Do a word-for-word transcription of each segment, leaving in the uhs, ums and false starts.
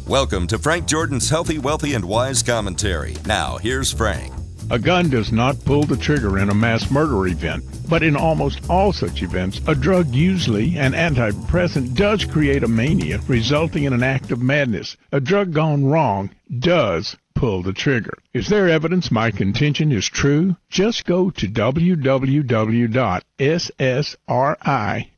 Welcome to Frank Jordan's Healthy, Wealthy, and Wise Commentary. Now, here's Frank. A gun does not pull the trigger in a mass murder event, but in almost all such events, a drug, usually an antidepressant, does create a mania, resulting in an act of madness. A drug gone wrong does pull the trigger. Is there evidence my contention is true? Just go to w w w dot s s r i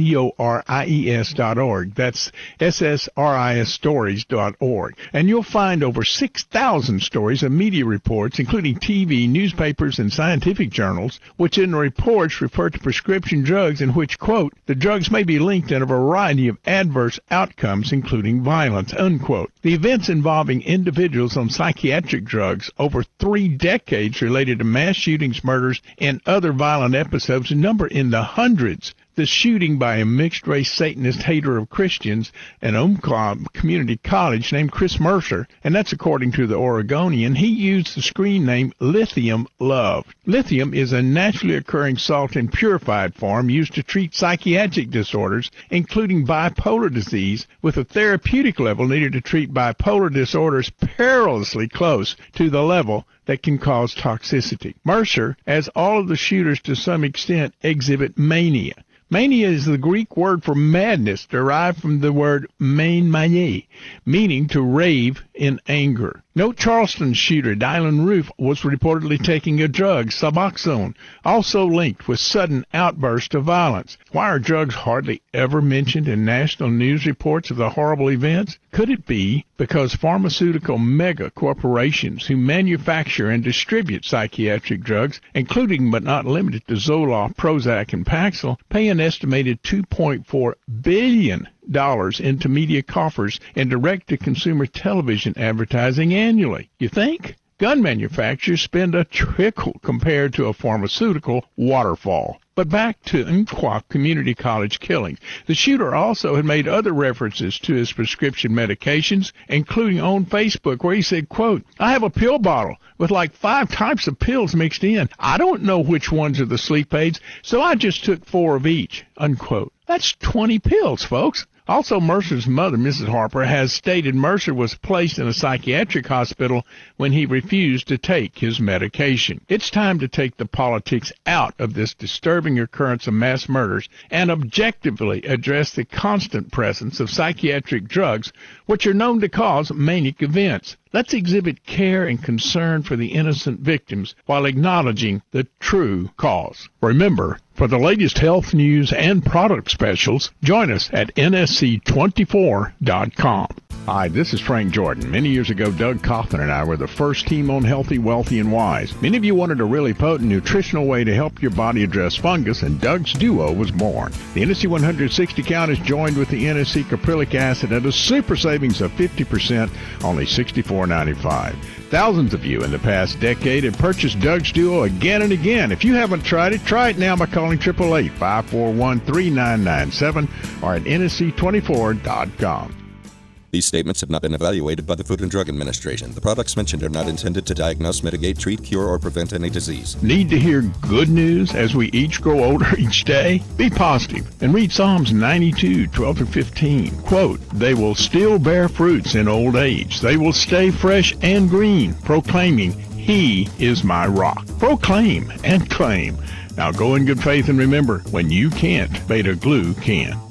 stories dot org. That's S S R I S stories dot org. And you'll find over six thousand stories of media reports, including T V, newspapers, and scientific journals, which in the reports refer to prescription drugs in which, quote, the drugs may be linked in a variety of adverse outcomes, including violence, unquote. The events involving individuals on psychiatric drugs over three decades related to mass shootings, murders, and other violent episodes number in the hundreds. The shooting by a mixed-race Satanist hater of Christians at Umpqua Community College named Chris Mercer, and that's according to the Oregonian. He used the screen name Lithium Love. Lithium is a naturally occurring salt in purified form used to treat psychiatric disorders, including bipolar disease, with a therapeutic level needed to treat bipolar disorders perilously close to the level that can cause toxicity. Mercer, as all of the shooters to some extent, exhibit mania. Mania is the Greek word for madness, derived from the word mania, meaning to rave in anger. Note Charleston shooter Dylan Roof was reportedly taking a drug, Suboxone, also linked with sudden outburst of violence. Why are drugs hardly ever mentioned in national news reports of the horrible events? Could it be because pharmaceutical mega corporations who manufacture and distribute psychiatric drugs, including but not limited to Zoloft, Prozac, and Paxil, pay an estimated two point four billion dollars into media coffers and direct-to-consumer television advertising annually? You think? Gun manufacturers spend a trickle compared to a pharmaceutical waterfall. But back to Umpqua Community College killings. The shooter also had made other references to his prescription medications, including on Facebook, where he said, quote, I have a pill bottle with like five types of pills mixed in. I don't know which ones are the sleep aids, so I just took four of each, unquote. That's twenty pills, folks. Also, Mercer's mother, Missus Harper, has stated Mercer was placed in a psychiatric hospital when he refused to take his medication. It's time to take the politics out of this disturbing occurrence of mass murders and objectively address the constant presence of psychiatric drugs, which are known to cause manic events. Let's exhibit care and concern for the innocent victims while acknowledging the true cause. Remember, for the latest health news and product specials, join us at N S C twenty-four dot com. Hi, this is Frank Jordan. Many years ago, Doug Coughlin and I were the first team on Healthy, Wealthy, and Wise. Many of you wanted a really potent nutritional way to help your body address fungus, and Doug's Duo was born. The N S C one hundred sixty count is joined with the N S C caprylic acid at a super savings of fifty percent, only sixty-four ninety-five. Thousands of you in the past decade have purchased Doug's Duo again and again. If you haven't tried it, try it now by calling eight eight eight, five four one, three nine nine seven or at N S C twenty-four dot com. These statements have not been evaluated by the Food and Drug Administration. The products mentioned are not intended to diagnose, mitigate, treat, cure, or prevent any disease. Need to hear good news as we each grow older each day? Be positive and read Psalms ninety-two, twelve through fifteen. Quote, they will still bear fruits in old age. They will stay fresh and green, proclaiming, He is my rock. Proclaim and claim. Now go in good faith and remember, when you can't, Beta Glue can.